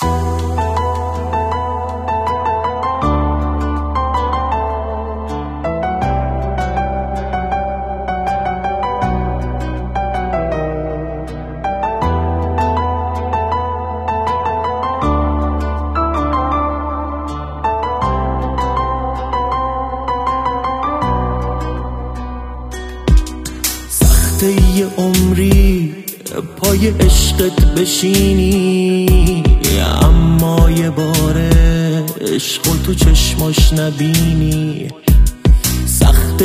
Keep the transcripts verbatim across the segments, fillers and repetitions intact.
یه عمری پای عشقت بشینی، اما یه بار عشق تو چشماش نبینی. سخت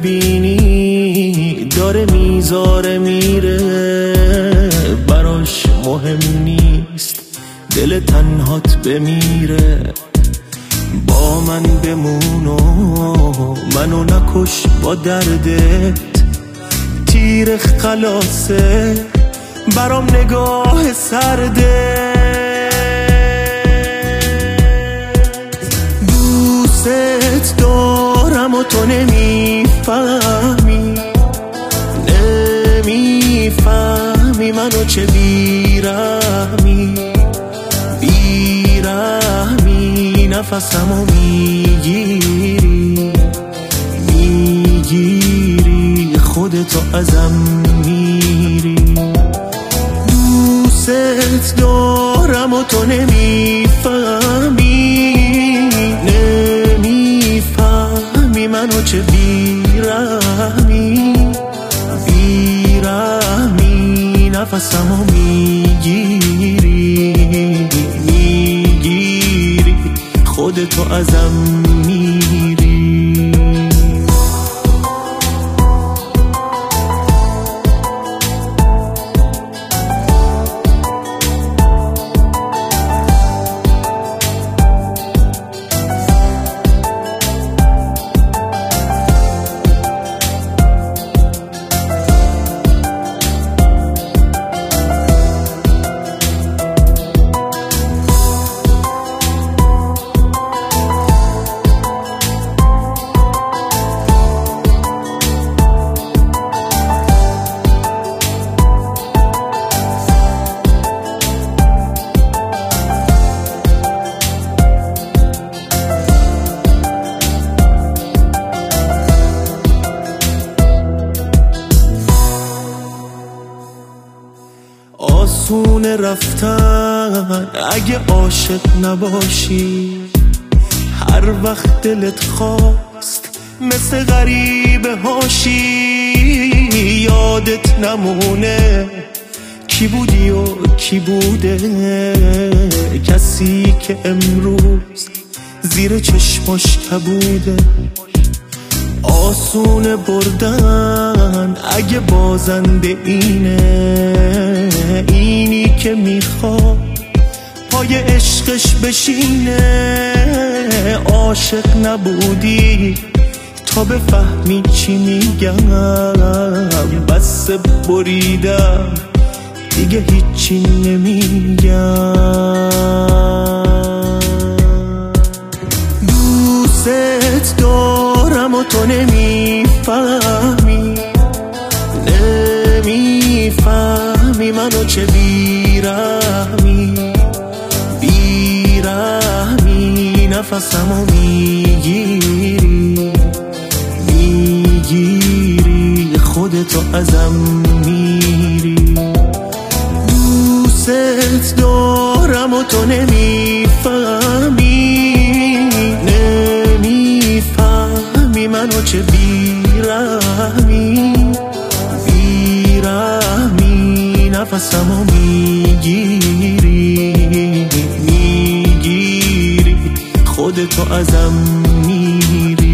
ببینی داره میذاره میره، براش مهم نیست دل تنهات بمیره. با من بمون و منو نکش با دردت، تیر خلاصه برام نگاه سرده. دوست دارم و تو نمیفهمی، نمیفهمی منو چه بیرحمی، بیرحمی نفسمو میگیری، میگیری خودتو ازم میری. دوست دارم و تو نمیفهمی، نمیفهمی منو چه بیرحمی، بیرحمی نفسمو میگیری، میگیری خودتو ازم میری. آسونه رفتن اگه عاشق نباشی، هر وقت دلت خواست مثل غریبه هاشی. یادت نمونه کی بودی و کی بوده، کسی که امروز زیر چشماش کبوده. آسونه بردن اگه بازنده اینه، اینی که میخواد پای عشقش بشینه. عاشق نبودی تا بفهمی چی میگم، بس بریدم دیگه هیچی نمیگم. دوست دارم و تو نمیفهمی، نمیفهمی منو چه بیرحمی، بیرحمی نفسمو میگیری، میگیری خودتو ازم میری. دوست دارم و تو نمیفهمی، نمیفهمی منو چه بیرحمی، بیرحمی نفسمو میگیری، میگیری خودتو ازم میری.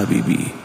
حبیبی.